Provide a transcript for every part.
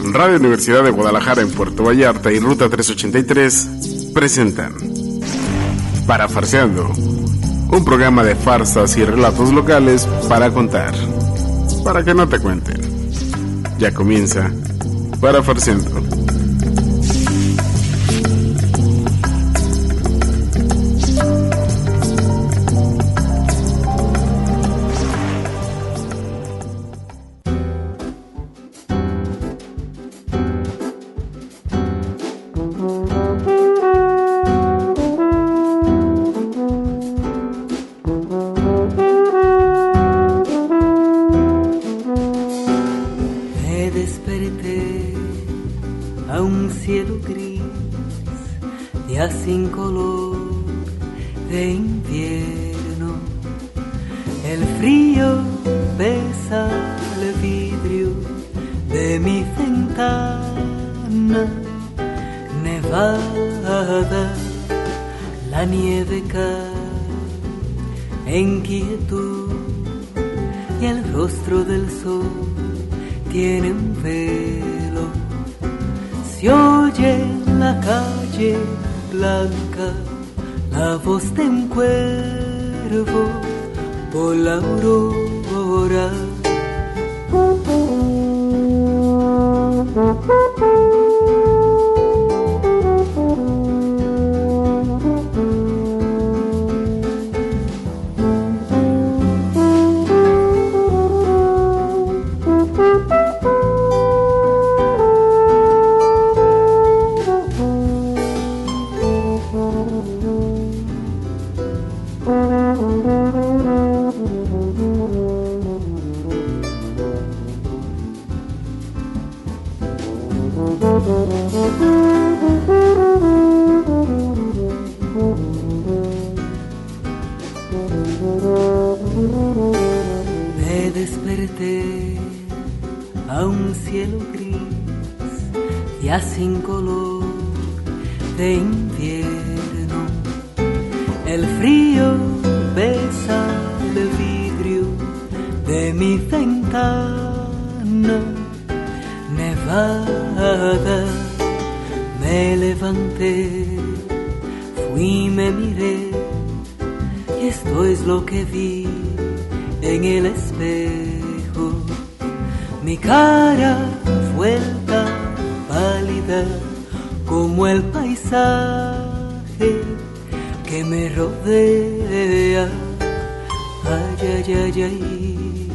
Radio Universidad de Guadalajara en Puerto Vallarta y Ruta 383 presentan Parafarseando, un programa de farsas y relatos locales para contar, para que no te cuenten. Ya comienza Parafarseando. Sin color de invierno, el frío pesa el vidrio de mi ventana nevada, la nieve cae en quietud y el rostro del sol tiene un velo. Se oye en la calle blanca la voz de un cuervo por la aurora. Me desperté a un cielo gris, ya sin color de invierno. El frío besa el vidrio de mi ventana nevada. Me levanté, fui, me miré, y esto es lo que vi en el espejo. Mi cara vuelta, pálida, como el paisaje que me rodea. Ay, ay, ay, ay.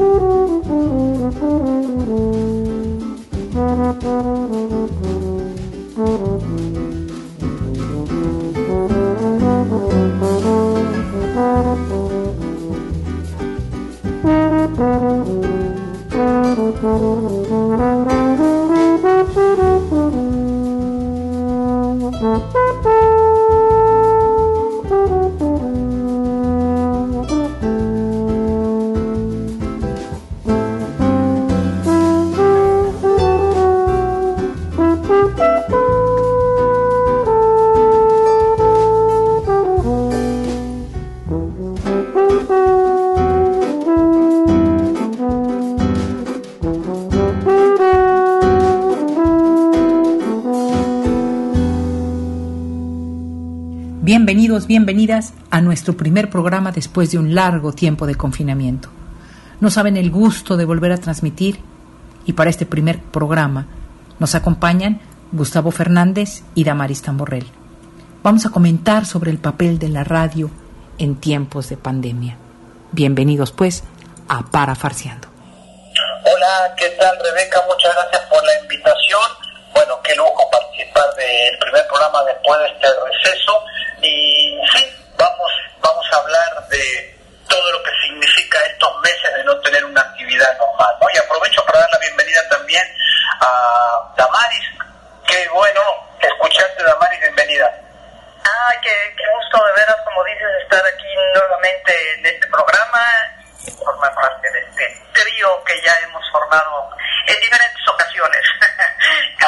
Bienvenidos, bienvenidas a nuestro primer programa después de un largo tiempo de confinamiento. No saben el gusto de volver a transmitir y para este primer programa nos acompañan Gustavo Fernández y Damaris Tamborrell. Vamos a comentar sobre el papel de la radio en tiempos de pandemia. Bienvenidos pues a Parafarseando. Hola, ¿qué tal, Rebeca? Muchas gracias por la invitación. Bueno, qué lujo participar del primer programa después de este receso. Y sí, vamos a hablar de todo lo que significa estos meses de no tener una actividad normal, ¿no? Y aprovecho para dar la bienvenida también a Damaris. Qué bueno escucharte, Damaris, bienvenida. Ay, qué gusto de veras, como dices, estar aquí nuevamente en este programa y formar parte de este trío que ya hemos formado en diferentes ocasiones. Gracias,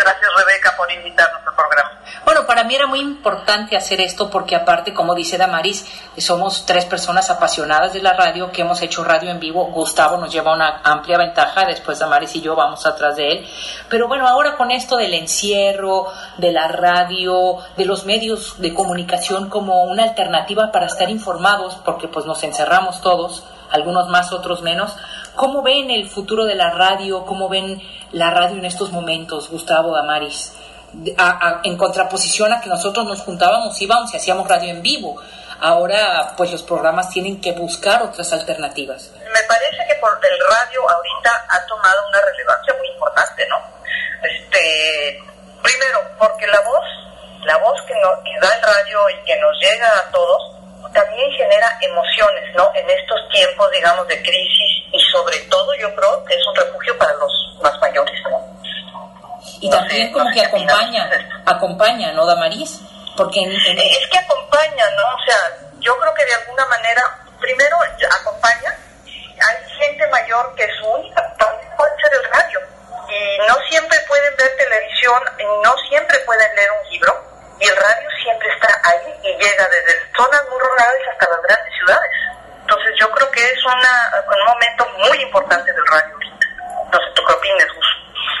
gracias, Rebeca, por invitarnos al programa. Bueno, para mí era muy importante hacer esto porque aparte, como dice Damaris, somos 3 personas apasionadas de la radio que hemos hecho radio en vivo. Gustavo nos lleva una amplia ventaja, después Damaris y yo vamos atrás de él. Pero bueno, ahora con esto del encierro, de la radio, de los medios de comunicación como una alternativa para estar informados, porque pues nos encerramos todos, algunos más, otros menos. ¿Cómo ven el futuro de la radio? ¿Cómo ven la radio en estos momentos, Gustavo, Damaris? En contraposición a que nosotros nos juntábamos, íbamos y hacíamos radio en vivo. Ahora, pues los programas tienen que buscar otras alternativas. Me parece que por el radio ahorita ha tomado una relevancia muy importante, ¿no? Primero, porque la voz que da el radio y que nos llega a todos, también genera emociones, ¿no? En estos tiempos, digamos, de crisis, y sobre todo yo creo que es un refugio para los más mayores, ¿no? Y también como que acompaña, ¿no, Damaris? Porque es que acompaña, ¿no? O sea, yo creo que de alguna manera, primero acompaña. Hay gente mayor que su única también puede ser el radio, y no siempre pueden ver televisión, no siempre pueden leer un libro, y el radio siempre está ahí y llega desde zonas muy rurales hasta las grandes ciudades. Entonces yo creo que es un momento muy importante del radio ahorita. No sé, ¿tú qué opinas, Gus?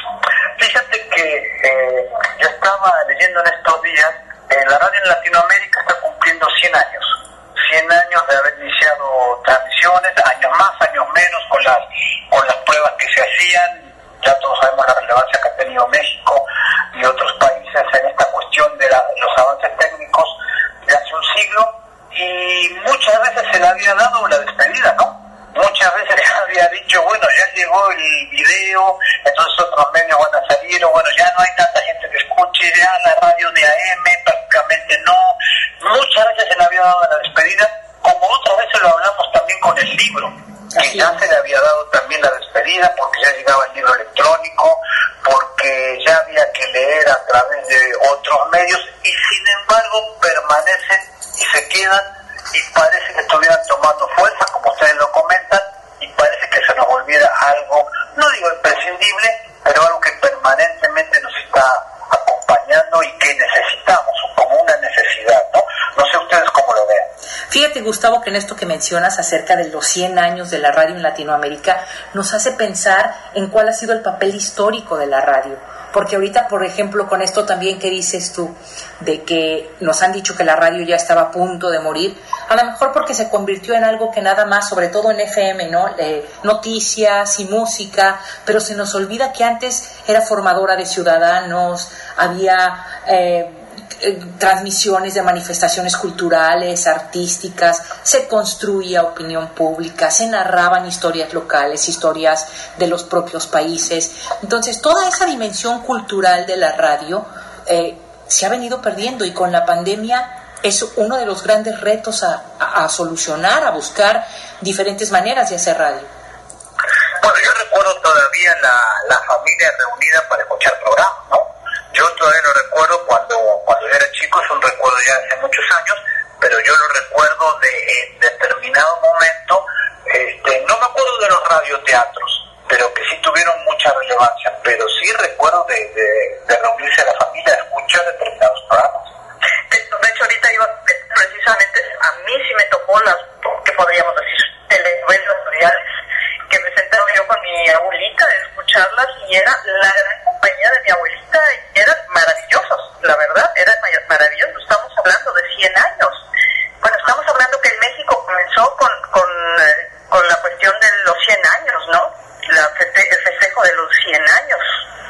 Fíjate que yo estaba leyendo en estos días, la radio en Latinoamérica está cumpliendo 100 años. 100 años de haber iniciado transmisiones, años más, años menos, con las pruebas que se hacían. Ya todos sabemos la relevancia que ha tenido México y otros países en esta cuestión de los avances técnicos de hace un siglo, y muchas veces se le había dado la despedida, ¿no? Muchas veces se había dicho, bueno, ya llegó el video, entonces otros medios van a salir, o bueno, ya no hay tanta gente que escuche, ya la radio de AM prácticamente no. Muchas veces se le había dado la despedida, como otras veces lo hablamos también con el libro, que ya se le había dado también la despedida porque ya llegaba el libro electrónico, porque ya había que leer a través de otros medios, y sin embargo permanecen y se quedan, y parece que estuvieran tomando fuerza, como ustedes lo comentan, y parece que se nos volviera algo, no digo imprescindible, pero algo que permanentemente nos está acompañando y que necesitamos, como una necesidad, ¿no? No sé ustedes cómo lo vean. Fíjate, Gustavo, que en esto que mencionas acerca de los 100 años de la radio en Latinoamérica nos hace pensar en cuál ha sido el papel histórico de la radio. Porque ahorita, por ejemplo, con esto también que dices tú, de que nos han dicho que la radio ya estaba a punto de morir, a lo mejor porque se convirtió en algo que nada más, sobre todo en FM, ¿no? Noticias y música, pero se nos olvida que antes era formadora de ciudadanos, había transmisiones de manifestaciones culturales, artísticas, se construía opinión pública, se narraban historias locales, historias de los propios países. Entonces, toda esa dimensión cultural de la radio se ha venido perdiendo, y con la pandemia es uno de los grandes retos a solucionar, a buscar diferentes maneras de hacer radio. Bueno, yo recuerdo todavía la familia reunida para escuchar programas, ¿no? Yo todavía lo recuerdo cuando yo era chico, es un recuerdo ya hace muchos años, pero yo lo recuerdo de determinado momento. No me acuerdo de los radioteatros, pero que sí tuvieron mucha relevancia, pero sí recuerdo de reunirse a la familia a escuchar determinados programas. De hecho, ahorita iba precisamente, a mí sí me tocó las, ¿qué podríamos decir? Telenovelas reales que me sentaba yo con mi abuelita a escucharlas, y era la gran compañía de mi abuelita, y eran maravillosos, la verdad, eran maravillosos. Estamos hablando de 100 años. Bueno, estamos hablando que en México comenzó con la cuestión de los 100 años, ¿no? El festejo de los 100 años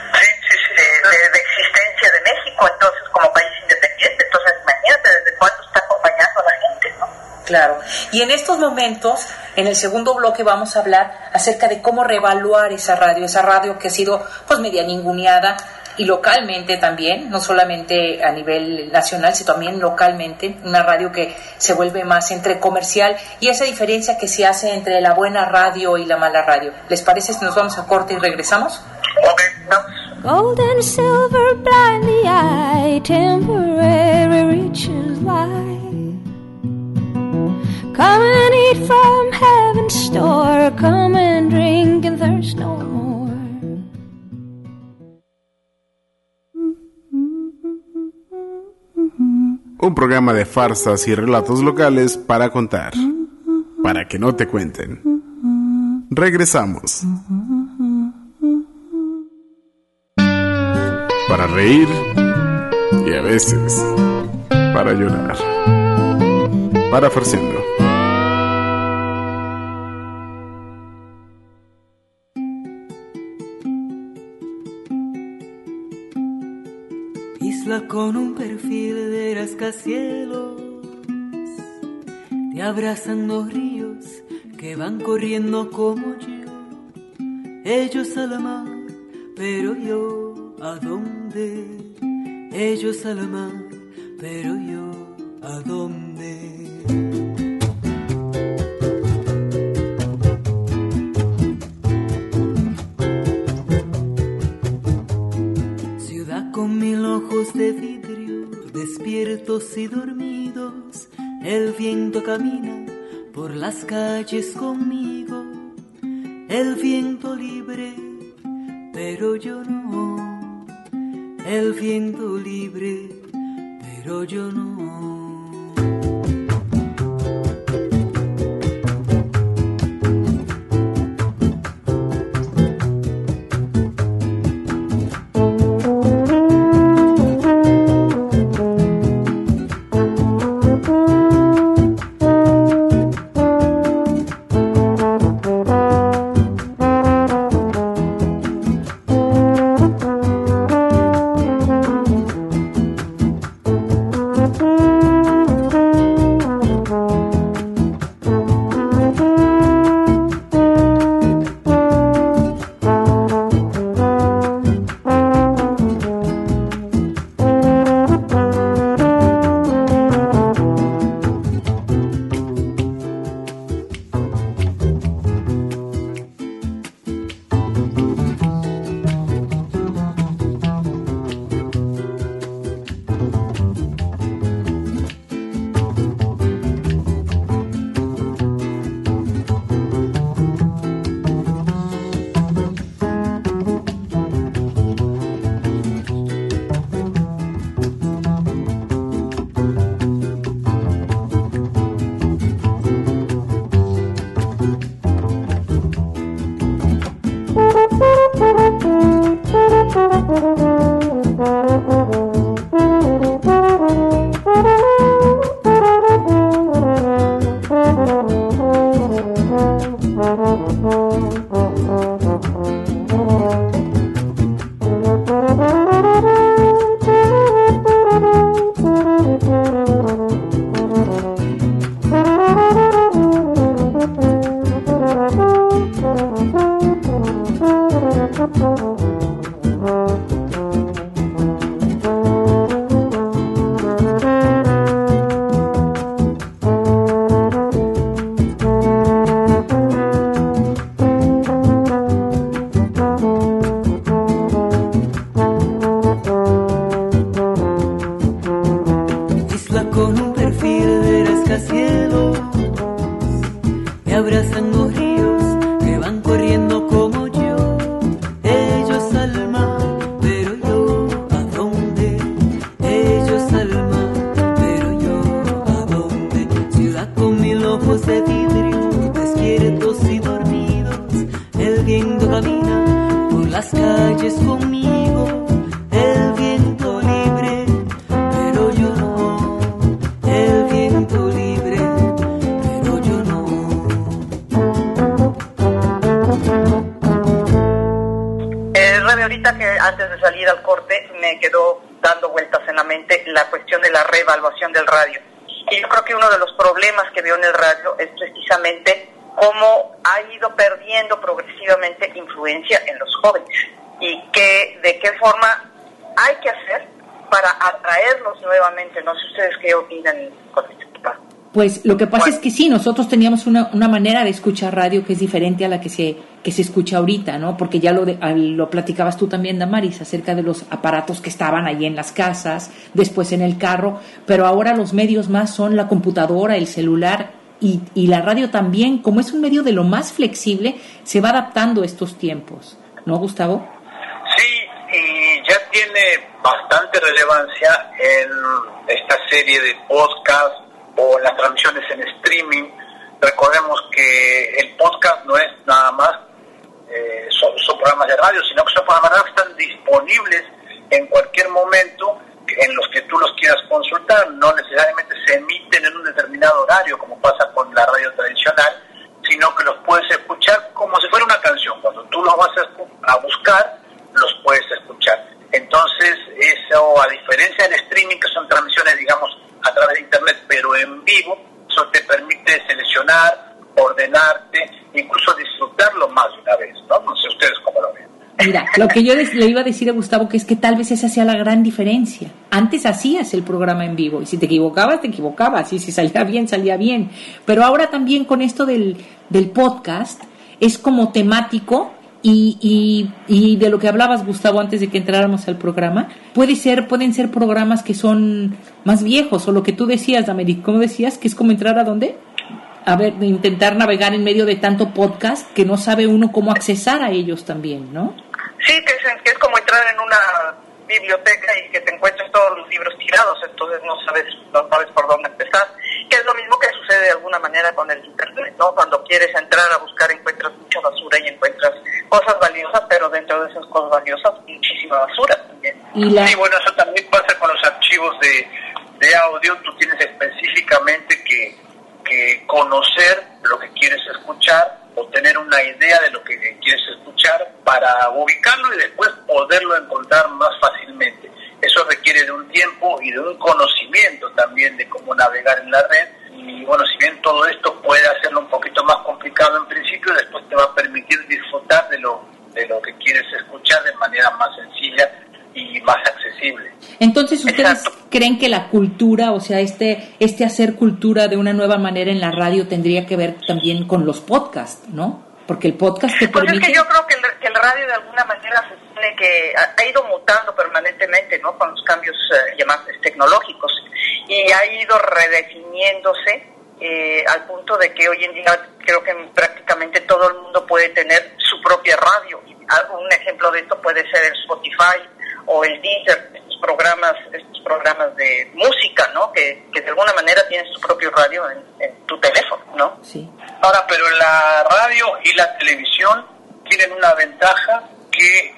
de existencia de México, entonces, como país independiente. Entonces, imagínate desde cuándo está acompañando a la gente, ¿no? Claro. Y en estos momentos, en el segundo bloque, vamos a hablar acerca de cómo reevaluar esa radio que ha sido pues media ninguneada, y localmente también, no solamente a nivel nacional, sino también localmente, una radio que se vuelve más entre comercial, y esa diferencia que se hace entre la buena radio y la mala radio. ¿Les parece si nos vamos a corte y regresamos? Ok, no. Gold and silver blind the eye, temporary riches lie. Come and eat from heaven's store, come and drink and thirst no more. un programa de farsas y relatos locales para contar, para que no te cuenten. Regresamos. Para reír y a veces para llorar. Para Farciendo. Isla con un perfil de rascacielos, te abrazan los ríos que van corriendo como yo. Ellos a la mar, pero yo ¿a dónde? Ellos a la mar, pero yo ¿a dónde? Ciudad con 1000 ojos de vidrio, despiertos y dormidos, el viento camina por las calles conmigo, el viento libre, pero yo no, el viento libre, pero yo no. Pues lo que pasa es que sí, nosotros teníamos una manera de escuchar radio que es diferente a la que se escucha ahorita, ¿no? Porque ya lo platicabas tú también, Damaris, acerca de los aparatos que estaban ahí en las casas, después en el carro, pero ahora los medios más son la computadora, el celular y la radio también, como es un medio de lo más flexible, se va adaptando a estos tiempos, ¿no, Gustavo? Sí, y ya tiene bastante relevancia en esta serie de podcast o en las transmisiones en streaming. Recordemos que el podcast no es nada más son programas de radio, sino que son programas de radio que están disponibles en cualquier momento en los que tú los quieras consultar. No necesariamente se emiten en un determinado horario como pasa con la radio tradicional, sino que los puedes escuchar como si fuera una canción. Cuando tú los vas a buscar, los puedes escuchar. Entonces, eso, a diferencia del streaming, que son transmisiones, digamos, a través de internet, pero en vivo, eso te permite seleccionar, ordenarte, incluso disfrutarlo más de una vez, ¿no? No sé ustedes cómo lo ven. Mira, lo que yo le iba a decir a Gustavo, que es que tal vez esa sea la gran diferencia. Antes hacías el programa en vivo, y si te equivocabas, y si salía bien. Pero ahora también con esto del podcast, es como temático, y de lo que hablabas, Gustavo, antes de que entráramos al programa, pueden ser programas que son más viejos, o lo que tú decías, Daméric, ¿cómo decías? Que es como entrar ¿a dónde? A ver, intentar navegar en medio de tanto podcast que no sabe uno cómo accesar a ellos también, ¿no? Sí, que es como entrar en una biblioteca y que te encuentres todos los libros tirados, entonces no sabes por dónde empezar. Que es lo mismo que sucede de alguna manera con el internet, ¿no? Cuando quieres entrar a buscar encuentras mucha basura y encuentras cosas valiosas, pero dentro de esas cosas valiosas muchísima basura también. Sí, bueno, eso también pasa con los archivos de audio. Tú tienes específicamente que conocer lo que quieres escuchar o tener una idea de lo que quieres escuchar para ubicarlo y después poderlo encontrar más fácilmente. Eso requiere de un tiempo y de un conocimiento también de cómo navegar en la red. Y bueno, si bien todo esto puede hacerlo un poquito más complicado en principio, después te va a permitir disfrutar de lo que quieres escuchar de manera más sencilla y más accesible. Entonces, ¿ustedes creen que la cultura, o sea, este hacer cultura de una nueva manera en la radio tendría que ver también con los podcasts, ¿no? Porque el podcast te permite... Pues es que yo creo que el radio de alguna manera se tiene que ha ido mutando permanentemente, ¿no? Con los cambios llamados tecnológicos, y ha ido redefiniéndose al punto de que hoy en día creo que prácticamente todo el mundo puede tener su propia radio. Un ejemplo de esto puede ser el Spotify o el Deezer, estos programas de música, ¿no? Que de alguna manera tienes tu propio radio en tu teléfono, ¿no? Sí. Ahora, pero la radio y la televisión tienen una ventaja que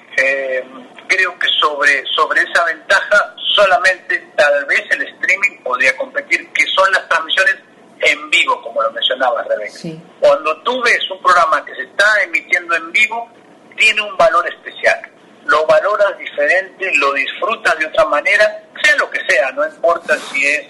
creo que sobre esa ventaja solamente tal vez el streaming podría competir, que son las transmisiones en vivo, como lo mencionaba Rebeca. Sí. Cuando tú ves un programa que se está emitiendo en vivo, tiene un valor especial. Lo valoras diferente, lo disfrutas de otra manera, sea lo que sea, no importa si es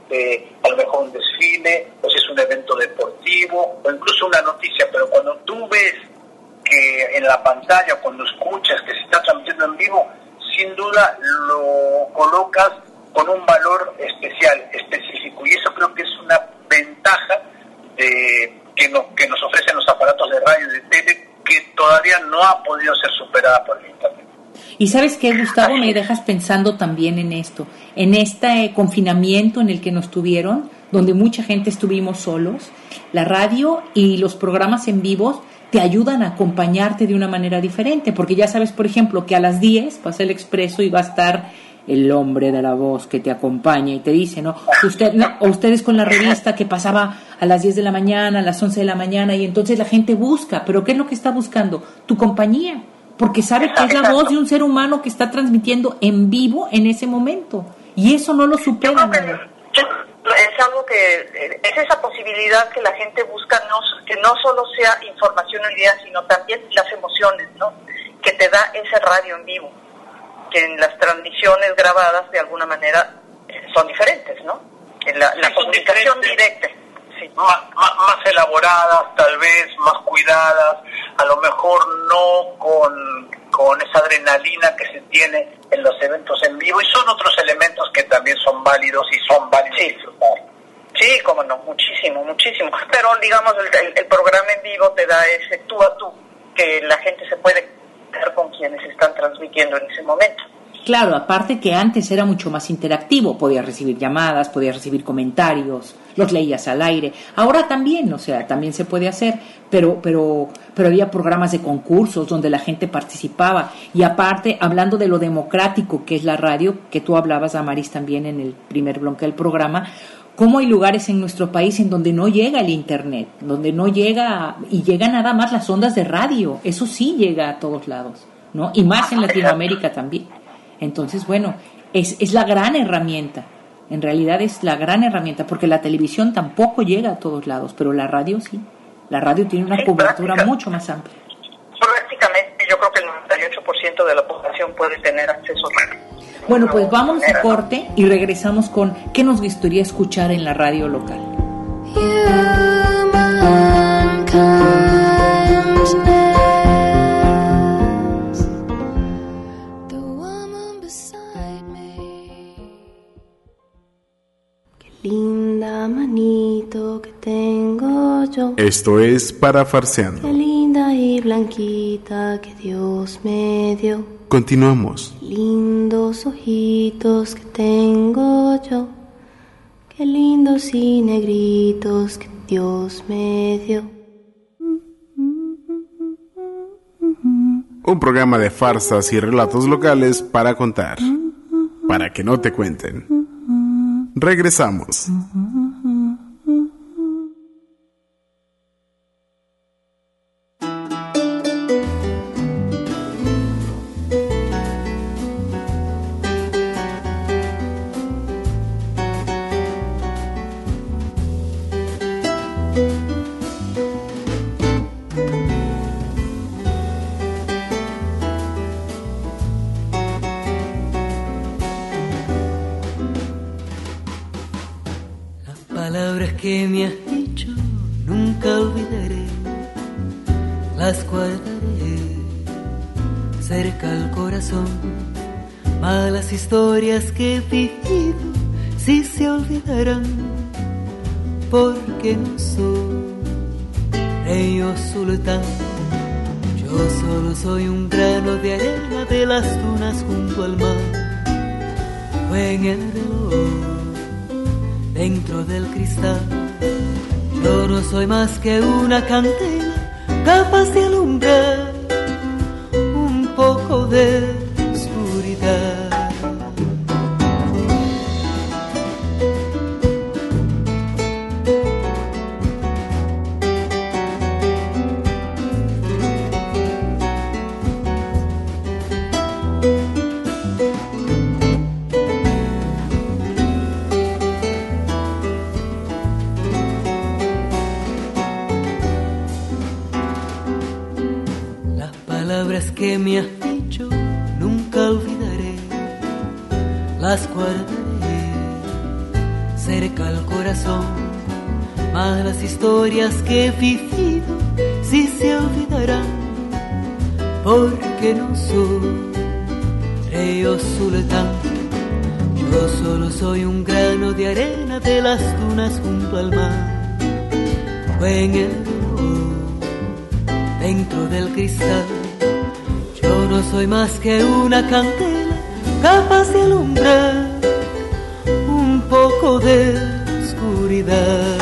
a lo mejor un desfile, o si es un evento deportivo, o incluso una noticia, pero cuando tú ves que en la pantalla, cuando escuchas que se está transmitiendo en vivo, sin duda lo colocas con un valor especial, específico, y eso creo que es una ventaja que nos ofrecen los aparatos de radio y de tele, que todavía no ha podido ser superada por el internet. Y ¿sabes qué, Gustavo? Me dejas pensando también en esto, en este confinamiento en el que nos tuvieron, donde mucha gente estuvimos solos. La radio y los programas en vivo te ayudan a acompañarte de una manera diferente, porque ya sabes, por ejemplo, que a las 10 pasa el expreso y va a estar el hombre de la voz que te acompaña y te dice, ¿no? Ustedes con la revista que pasaba a las 10 de la mañana, a las 11 de la mañana, y entonces la gente busca, pero ¿qué es lo que está buscando? Tu compañía, porque sabe que es la voz de un ser humano que está transmitiendo en vivo en ese momento, y eso no lo supera. Es algo que es esa posibilidad que la gente busca, que no solo sea información en día, sino también las emociones, ¿no? Que te da ese radio en vivo, que en las transmisiones grabadas de alguna manera son diferentes, ¿no? La comunicación directa. Sí. Más elaboradas, tal vez, más cuidadas, a lo mejor no con esa adrenalina que se tiene en los eventos en vivo, y son otros elementos que también son válidos disfrutar. Sí, como no, muchísimo. Pero digamos, el programa en vivo te da ese tú a tú, que la gente se puede quedar con quienes están transmitiendo en ese momento. Claro, aparte que antes era mucho más interactivo, podías recibir llamadas, podías recibir comentarios, los leías al aire. Ahora también, o sea, también se puede hacer, pero había programas de concursos donde la gente participaba. Y aparte, hablando de lo democrático que es la radio, que tú hablabas, Amaris, también en el primer bloque del programa, cómo hay lugares en nuestro país en donde no llega el internet, donde no llega, y llega nada más las ondas de radio. Eso sí llega a todos lados, ¿no? Y más en Latinoamérica también. Entonces, bueno, es la gran herramienta, en realidad es la gran herramienta, porque la televisión tampoco llega a todos lados, pero la radio sí, la radio tiene una cobertura mucho más amplia. Prácticamente yo creo que el 98% de la población puede tener acceso a radio. Bueno, pues vamos a corte y regresamos con ¿qué nos gustaría escuchar en la radio local? Linda manito que tengo yo. Esto es Parafarseando. Qué linda y blanquita que Dios me dio. Continuamos. Lindos ojitos que tengo yo. Qué lindos y negritos que Dios me dio. Un programa de farsas y relatos locales para contar, para que no te cuenten. Regresamos. Palabras que me has dicho nunca olvidaré, las guardaré cerca al corazón. Malas historias que he vivido sí se olvidarán, porque no soy rey o sultán. Yo solo soy un grano de arena de las dunas junto al mar, o en el reloj dentro del cristal. Yo no soy más que una candela capaz de alumbrar un poco de oscuridad. Que me has dicho nunca olvidaré, las guardaré cerca al corazón. Malas historias que he vivido sí se olvidarán, porque no soy rey o sultán. Yo solo soy un grano de arena de las dunas junto al mar, o en el reloj dentro del cristal. Yo no soy más que una candela capaz de alumbrar un poco de oscuridad.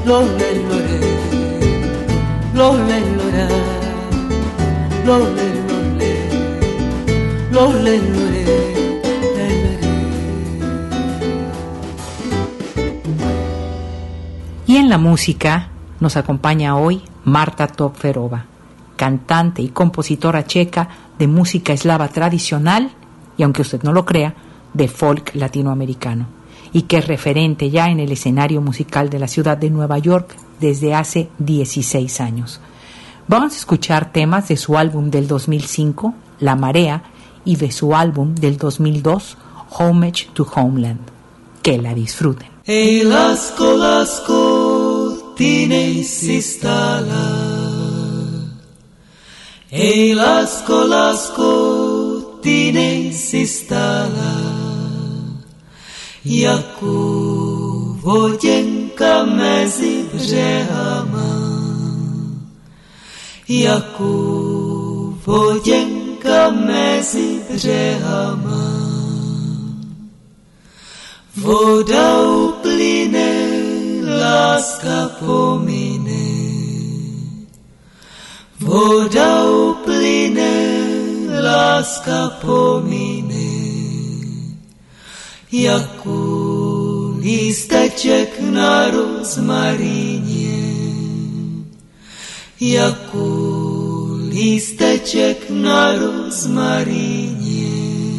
lo le lore, lo le lora, lo le lore, lo le lore, le lore. Y en la música nos acompaña hoy Marta Topferova, cantante y compositora checa de música eslava tradicional y, aunque usted no lo crea, de folk latinoamericano, y que es referente ya en el escenario musical de la ciudad de Nueva York desde hace 16 años. Vamos a escuchar temas de su álbum del 2005, La Marea, y de su álbum del 2002, Homage to Homeland. Que la disfruten. Ej, lasko, ti nejsi stála. Ej, lasko, ti nejsi stála. Jako voděnka mezi břehama. Jako voděnka mezi břehama. Voda uplyne, láska pomine. Voda uplyne, láska pomine. Jako lísteček na rozmaríně. Jako lísteček na rozmaríně.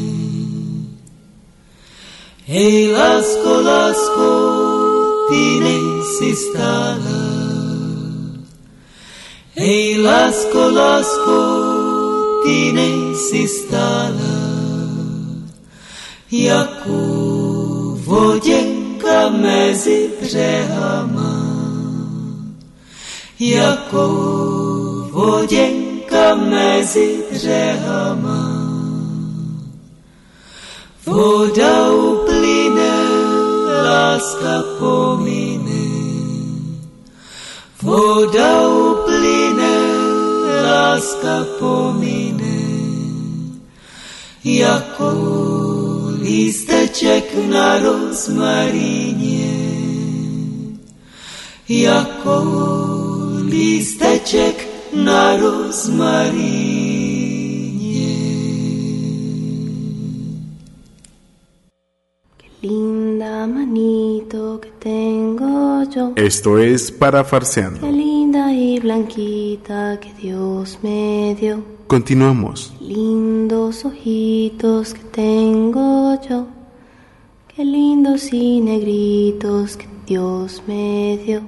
Hej, lásko, ty nejsi stála. Hej, lásko, ty nejsi stála. Jako voděnka mezi břehama. Jako voděnka mezi břehama. Voda uplyne, láska pomine. Voda uplyne, láska pomine. Jako lísteček na rozmaríně. Jako lísteček na rozmaríně. Linda manito que tengo yo. Esto es Parafarseando. Qué linda y blanquita que Dios me dio. Continuamos. Lindos ojitos que tengo yo. Qué lindos y negritos que Dios me dio.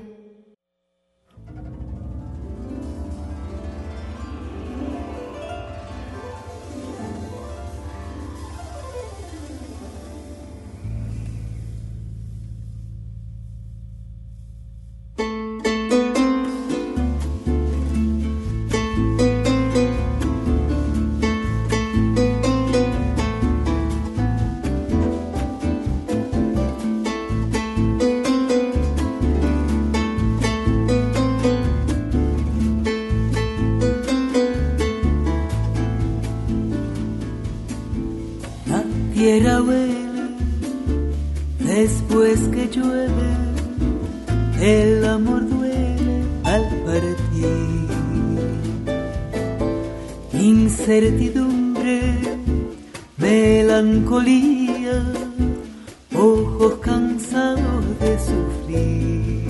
Tierra huele después que llueve, el amor duele al partir. Incertidumbre, melancolía, ojos cansados de sufrir.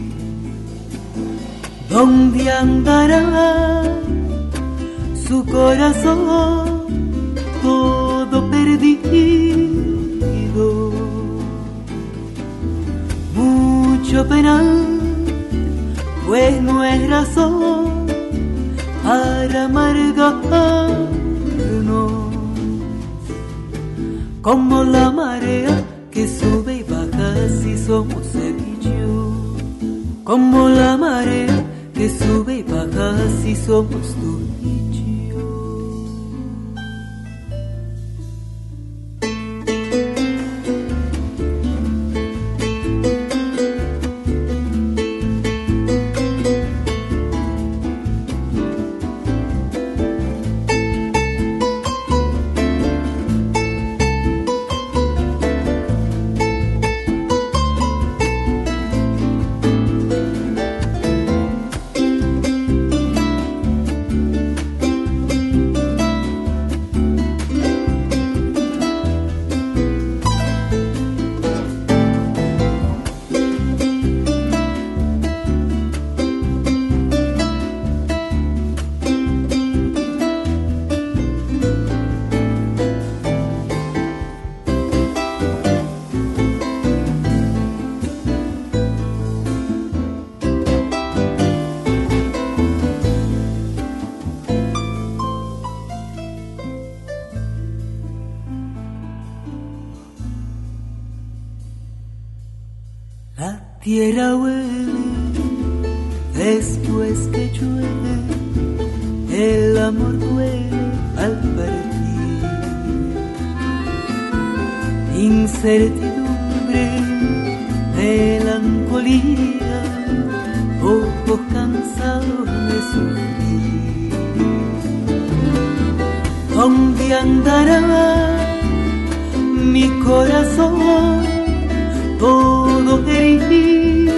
¿Dónde andará su corazón? Todo perdido, mucho penar, pues no es razón para amargarnos, como la marea que sube y baja si somos él y yo, como la marea que sube y baja si somos tú y yo. tierra huele después que llueve, el amor duele al partir. Incertidumbre, melancolía, ojos cansados de sufrir. ¿Dónde andará mi corazón todo herido?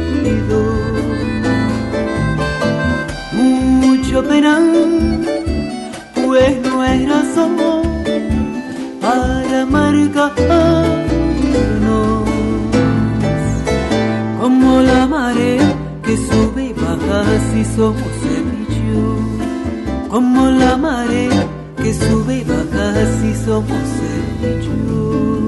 Mucho pena, pues no es razón para amargarnos. Como la marea que sube y baja si somos él y yo. Como la marea que sube y baja si somos él y yo.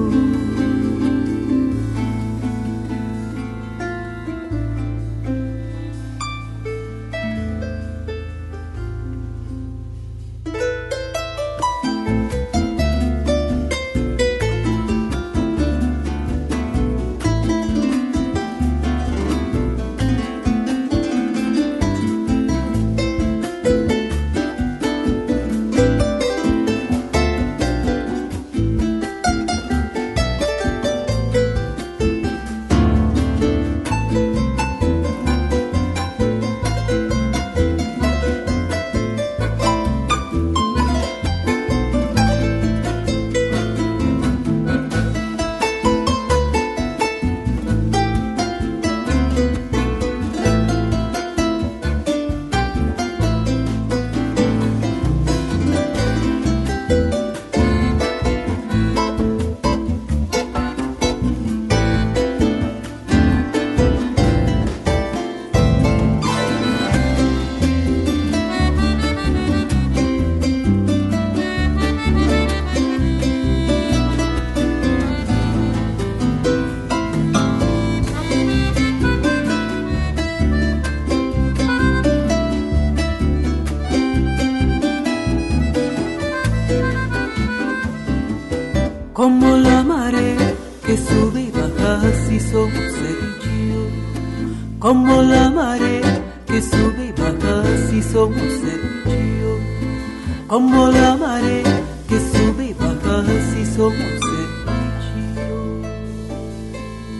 Como la marea que sube y baja si somos él y yo. Como la marea que sube y baja si somos él y yo. Como la marea que sube y baja si somos él y yo.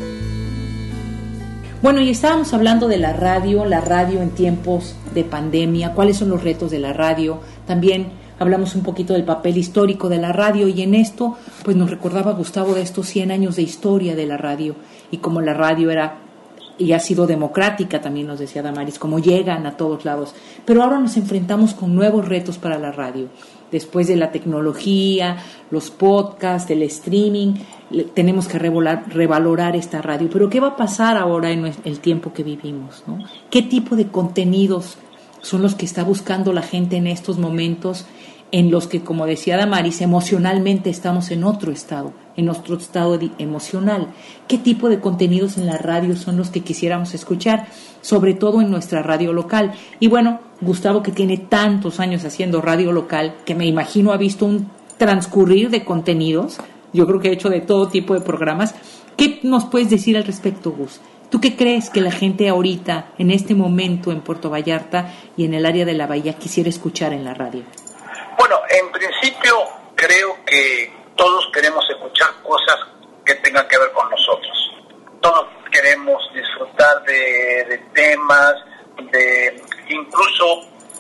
Bueno, y estábamos hablando de la radio en tiempos de pandemia, cuáles son los retos de la radio. También hablamos un poquito del papel histórico de la radio, y en esto pues nos recordaba Gustavo de estos 100 años de historia de la radio y cómo la radio era y ha sido democrática, también nos decía Damaris, cómo llegan a todos lados. Pero ahora nos enfrentamos con nuevos retos para la radio. Después de la tecnología, los podcasts, el streaming, tenemos que revalorar esta radio. Pero ¿qué va a pasar ahora en el tiempo que vivimos, ¿no? ¿Qué tipo de contenidos son los que está buscando la gente en estos momentos en los que, como decía Damaris, emocionalmente estamos en otro estado emocional? ¿Qué tipo de contenidos en la radio son los que quisiéramos escuchar, sobre todo en nuestra radio local? Y bueno, Gustavo, que tiene tantos años haciendo radio local, que me imagino ha visto un transcurrir de contenidos, yo creo que ha hecho de todo tipo de programas. ¿Qué nos puedes decir al respecto, Gus? ¿Tú qué crees que la gente ahorita, en este momento en Puerto Vallarta y en el área de la Bahía, quisiera escuchar en la radio? Bueno, en principio creo que todos queremos escuchar cosas que tengan que ver con nosotros. Todos queremos disfrutar de temas, de incluso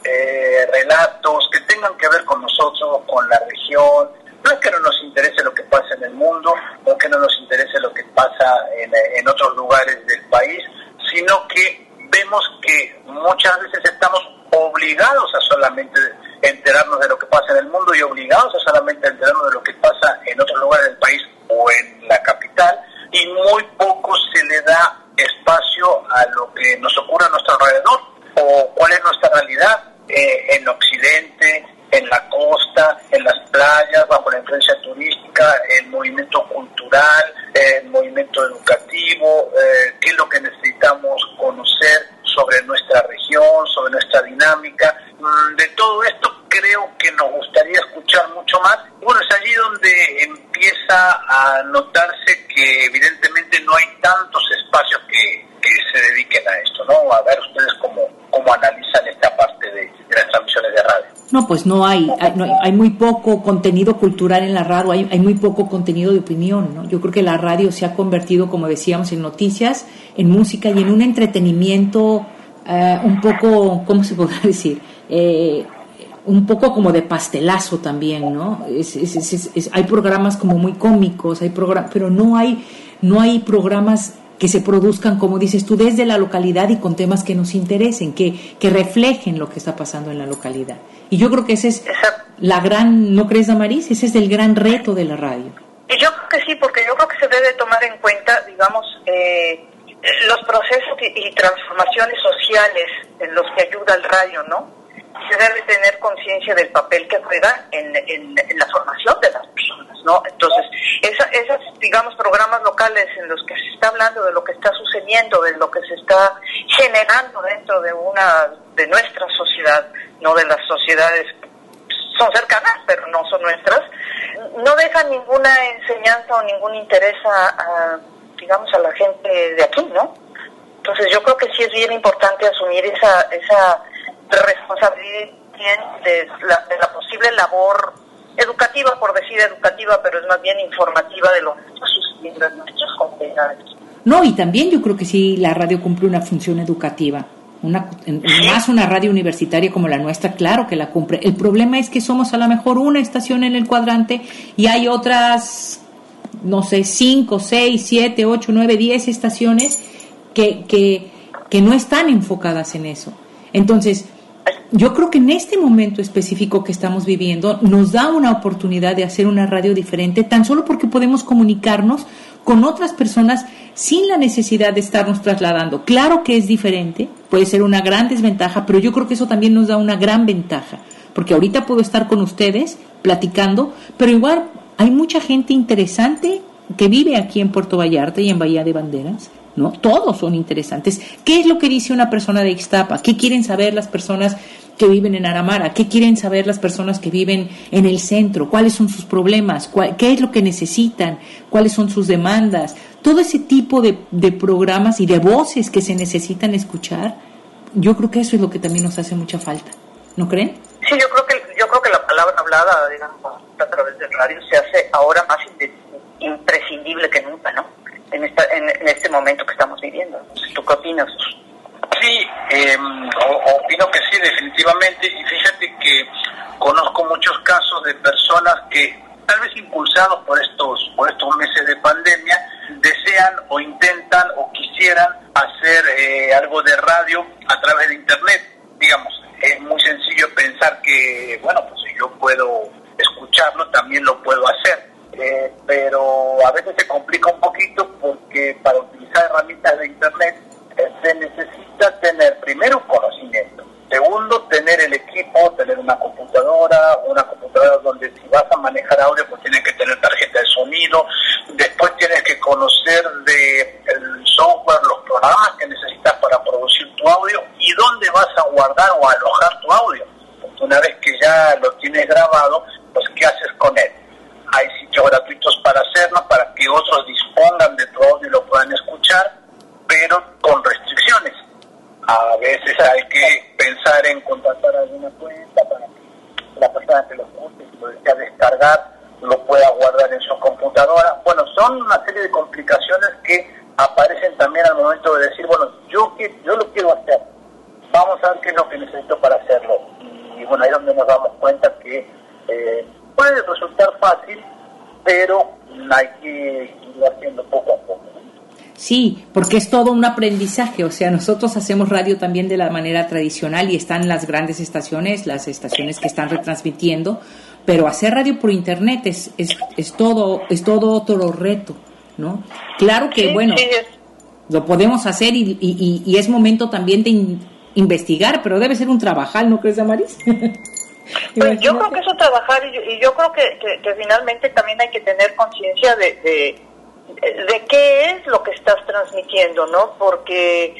relatos que tengan que ver con nosotros, con la región. No es que no nos interese lo que pasa en el mundo, o que no nos interese lo que pasa en otros lugares del país, sino que vemos que muchas veces estamos obligados a solamente enterarnos de lo que pasa en el mundo y obligados a solamente enterarnos de lo que pasa en otros lugares del país o en la capital, y muy poco se le da espacio a lo que nos ocurre a nuestro alrededor o cuál es nuestra realidad en Occidente, en la costa, en las playas, bajo la influencia turística, el movimiento cultural, el movimiento educativo, qué es lo que necesitamos conocer sobre nuestra región, sobre nuestra dinámica. De todo esto creo que nos gustaría escuchar mucho más. Bueno, es allí donde empieza a notarse que evidentemente no hay tantos espacios que ¿no? A ver ustedes cómo analizan esta parte de las transmisiones de radio. No, pues no hay muy poco contenido cultural en la radio, hay muy poco contenido de opinión, ¿no? Yo creo que la radio se ha convertido, como decíamos, en noticias, en música y en un entretenimiento un poco, ¿cómo se podrá decir? Un poco como de pastelazo también, ¿no? Hay programas como muy cómicos, pero no hay programas que se produzcan, como dices tú, desde la localidad y con temas que nos interesen, que reflejen lo que está pasando en la localidad. Y yo creo que ese es la gran, ¿no crees, Damaris? Ese es el gran reto de la radio. Y yo creo que sí, porque yo creo que se debe tomar en cuenta, digamos, los procesos y transformaciones sociales en los que ayuda el radio, ¿no? Se debe tener conciencia del papel que juega en la formación de las personas, ¿no? Entonces, esas, digamos, programas locales en los que se está hablando de lo que está sucediendo, de lo que se está generando dentro de nuestra sociedad, no de las sociedades, son cercanas, pero no son nuestras, no dejan ninguna enseñanza o ningún interés digamos, a la gente de aquí, ¿no? Entonces, yo creo que sí es bien importante asumir esa responsabilidad de la posible labor educativa, por decir educativa, pero es más bien informativa de lo que está sucediendo en nuestras comunidades. No, y también yo creo que sí la radio cumple una función educativa, más una radio universitaria como la nuestra, claro que la cumple. El problema es que somos a lo mejor una estación en el cuadrante y hay otras, no sé, 5, 6, 7, 8, 9, 10 estaciones que no están enfocadas en eso. Entonces, yo creo que en este momento específico que estamos viviendo nos da una oportunidad de hacer una radio diferente, tan solo porque podemos comunicarnos con otras personas sin la necesidad de estarnos trasladando. Claro que es diferente, puede ser una gran desventaja, pero yo creo que eso también nos da una gran ventaja, porque ahorita puedo estar con ustedes platicando, pero igual hay mucha gente interesante que vive aquí en Puerto Vallarta y en Bahía de Banderas, ¿no? Todos son interesantes. ¿Qué es lo que dice una persona de Ixtapa? ¿Qué quieren saber las personas que viven en Aramara? ¿Qué quieren saber las personas que viven en el centro? ¿Cuáles son sus problemas? ¿Qué es lo que necesitan? ¿Cuáles son sus demandas? Todo ese tipo de programas y de voces que se necesitan escuchar, yo creo que eso es lo que también nos hace mucha falta. ¿No creen? Sí, yo creo que la palabra hablada, digamos, a través del radio se hace ahora más imprescindible que nunca, ¿no? En este momento que estamos viviendo. ¿Tú qué opinas? Sí, opino que sí, definitivamente, y fíjate que conozco muchos casos de personas que, tal vez impulsados por estos meses de pandemia, desean o intentan o quisieran hacer algo de radio a través de internet. Digamos, es muy sencillo pensar que, bueno, pues si yo puedo escucharlo, también lo puedo hacer. Pero a veces se complica un poquito porque para utilizar herramientas de internet se necesita tener primero conocimiento, segundo tener el equipo, tener una computadora donde si vas a manejar audio pues tienes que tener tarjeta de sonido, después tienes que conocer el software, los programas que necesitas para producir tu audio y dónde vas a guardar o alojar tu audio. Porque una vez que ya lo tienes grabado, pues ¿qué haces con él? Hay sitios gratuitos para hacerlo, para que otros dispongan de tu audio y lo puedan escuchar, pero con restricciones. A veces hay que pensar en contratar alguna cuenta para que la persona que lo escuche, si lo desea descargar, lo pueda guardar en su computadora. Bueno, son una serie de complicaciones que aparecen también al momento de decir, bueno, yo lo quiero hacer, vamos a ver qué es lo que necesito para hacerlo. Y bueno, ahí es donde nos damos cuenta que puede resultar fácil, pero hay que irlo haciendo poco a poco. Sí, porque es todo un aprendizaje, o sea, nosotros hacemos radio también de la manera tradicional y están las grandes estaciones, las estaciones que están retransmitiendo, pero hacer radio por internet es todo otro reto, ¿no? Claro que, bueno, lo podemos hacer y es momento también de investigar, pero debe ser un trabajal, ¿no crees, Damaris? Pues yo creo que es un trabajar y yo creo que finalmente también hay que tener conciencia de qué es lo que estás transmitiendo, ¿no? Porque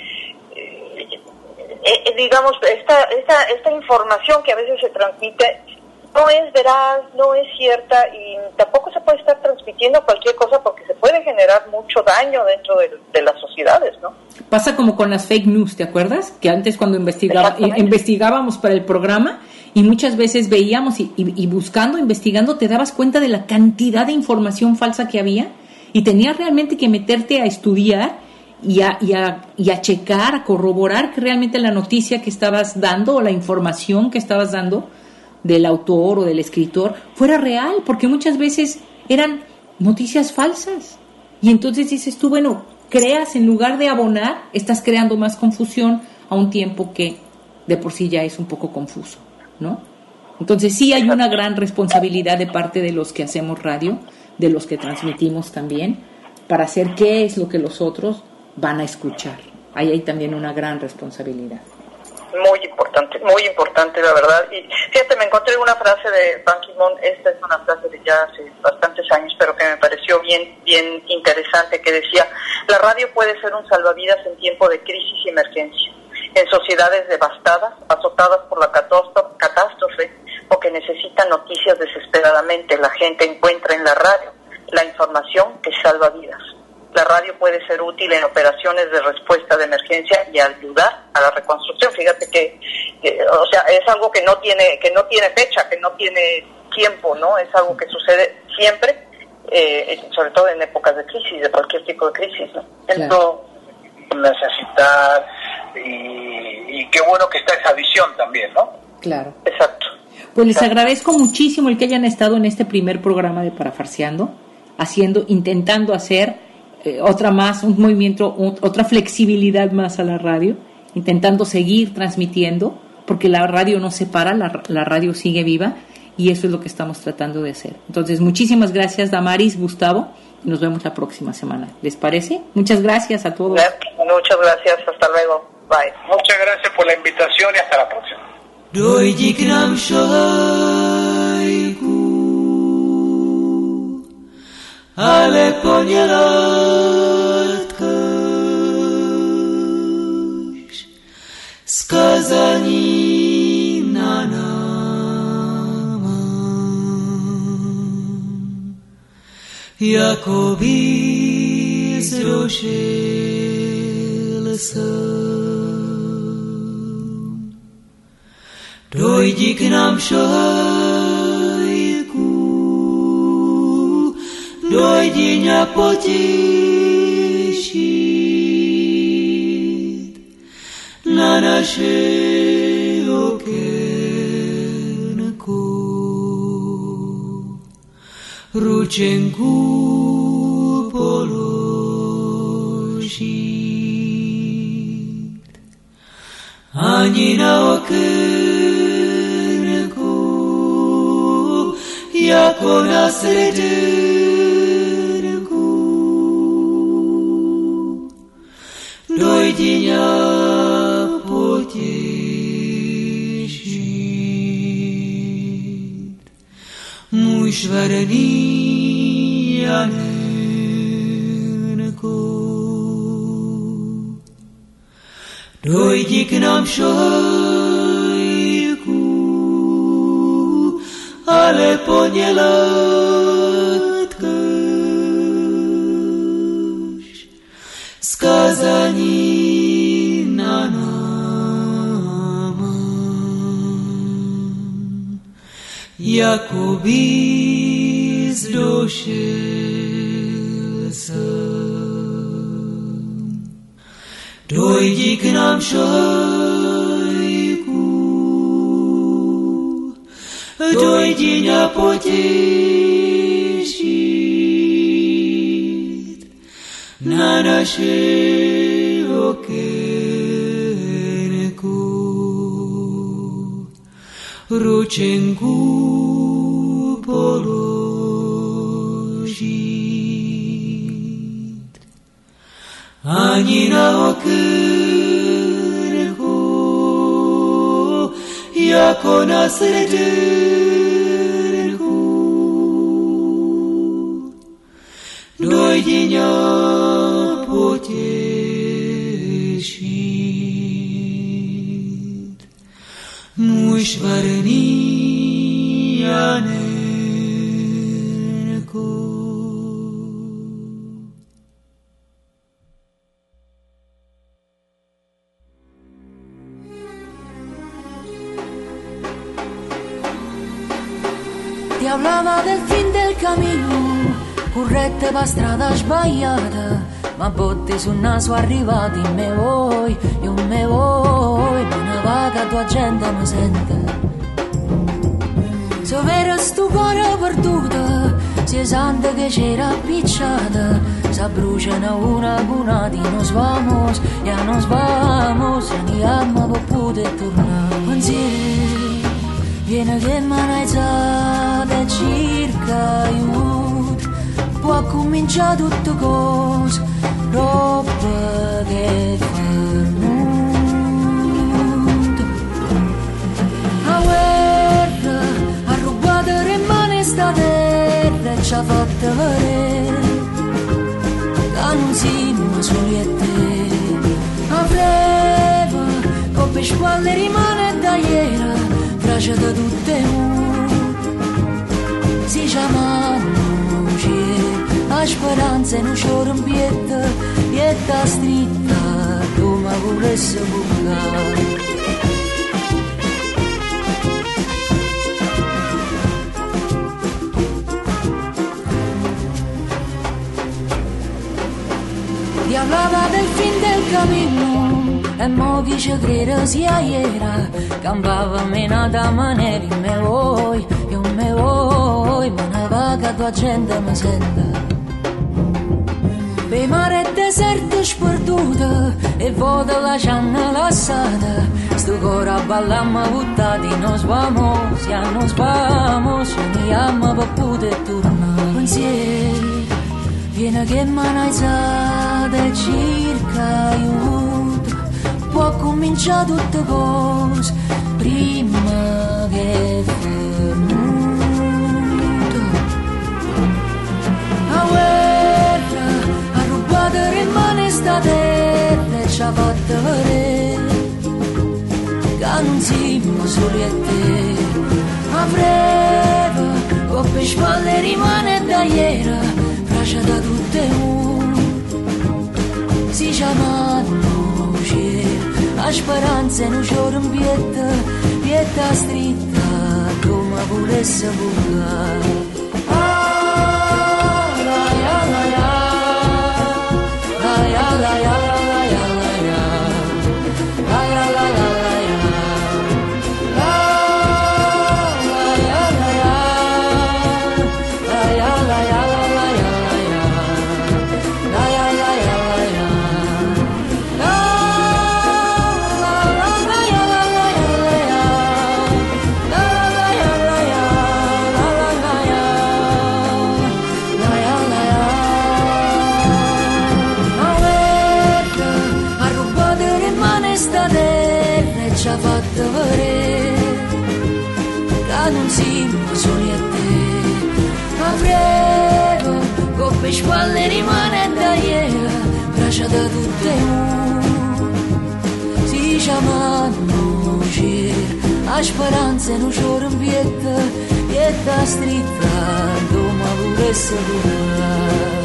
digamos esta información que a veces se transmite no es veraz, no es cierta y tampoco se puede estar transmitiendo cualquier cosa porque se puede generar mucho daño dentro de las sociedades, ¿no? Pasa como con las fake news, ¿te acuerdas? Que antes cuando investigábamos para el programa y muchas veces veíamos y buscando, investigando, te dabas cuenta de la cantidad de información falsa que había y tenías realmente que meterte a estudiar y a checar, a corroborar que realmente la noticia que estabas dando o la información que estabas dando del autor o del escritor fuera real, porque muchas veces eran noticias falsas. Y entonces dices tú, bueno, creas, en lugar de abonar, estás creando más confusión a un tiempo que de por sí ya es un poco confuso, ¿no? Entonces sí hay una gran responsabilidad de parte de los que hacemos radio, de los que transmitimos también, para hacer qué es lo que los otros van a escuchar. Ahí hay también una gran responsabilidad. Muy importante, la verdad. Y fíjate, me encontré una frase de Ban Ki-moon. Esta es una frase de ya hace bastantes años, pero que me pareció bien interesante, que decía: la radio puede ser un salvavidas en tiempo de crisis y emergencia, en sociedades devastadas, azotadas por la catástrofe, o que necesitan noticias desesperadamente. La gente encuentra en la radio la información que salva vidas. La radio puede ser útil en operaciones de respuesta de emergencia y ayudar a la reconstrucción. Fíjate que o sea, es algo que no tiene fecha, que no tiene tiempo, ¿no? Es algo que sucede siempre, sobre todo en épocas de crisis, de cualquier tipo de crisis, ¿no? Claro. Necesitar y qué bueno que está esa visión también, ¿no? Claro. Exacto. Pues les agradezco muchísimo el que hayan estado en este primer programa de Parafarseando, intentando hacer un movimiento, otra flexibilidad más a la radio, intentando seguir transmitiendo, porque la radio no se para, la radio sigue viva, y eso es lo que estamos tratando de hacer. Entonces, muchísimas gracias, Damaris, Gustavo, y nos vemos la próxima semana. ¿Les parece? Muchas gracias a todos. Muchas gracias, hasta luego. Bye. Muchas gracias por la invitación y hasta la próxima. Ale ponielatkaś skazanina nam, jakoby zrošil sam. Dojdi k nám, dojdi ňa potěšit na naše okénko. Ručenku položit ani na okénko, jako na srdce. Dojdi ňa potěšit, můj švarný Janenko. Dojdi k nám, šojku, ale ponělatkaš skazání na nám, jakoby zdošel jsem. Dojdi k nám, šojku, dojdi ňa potěšit na naše okénko. Ručenku položit ani na okénko, jako na srdenku. Dojdi ňa potěšit, můj švarný Janenko. Ti hablava del fin del cammino, corrette per strada sbagliata, ma botte sul naso arrivati, me vuoi, io me vuoi, ma una vaga tua gente mi sente. Se vero sto cuore perduto, si sente che c'era appicciata, si bruciano una cunati, nos vamos, ya nos vamos, andiamo per poter tornare. Pensieri, viene che manaizzata circa aiuto, può cominciare tutto cose, roba che fa nudo. La guerra ha rubato le mani sta terra e ci ha fatto vedere che non siamo soli e te. A breve, con le spalle rimane da ieri, frase da tutte si chiamano la speranza non c'è un pietta stritta come volesse bucare. Ti parlava del fin del cammino e mo chi ci crede sia ieri, campava menata maneri, me vuoi, io me vuoi, ma una vaga tua gente mi sente. Per mare e deserto sperduto e voto la cianna lassata, sto cuore a ballare buttati, nos vamos, ya nos vamos, andiamo per poter tornare. Pensieri, viene che manaizzata e circa aiuto, può cominciare tutte cose prima che fermuto. La guerra ha rubato le mani sta terra e ci ha fatto vedere che non siamo soli e te. A breve, con le spalle rimane da ieri, frase da tutte si chiamano la speranza non c'è un pietta stritta come volesse bucare. Non siamo soli a te. A breve, con le spalle rimane da ieri, braccia da tutte si chiamano la speranza non c'è un pietta stritta come volesse durare.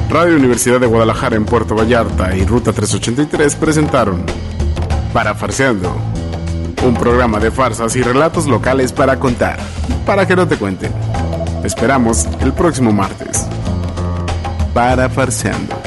Radio Universidad de Guadalajara en Puerto Vallarta y Ruta 383 presentaron Parafarseando, un programa de farsas y relatos locales para contar, para que no te cuenten. Te esperamos el próximo martes. Parafarseando.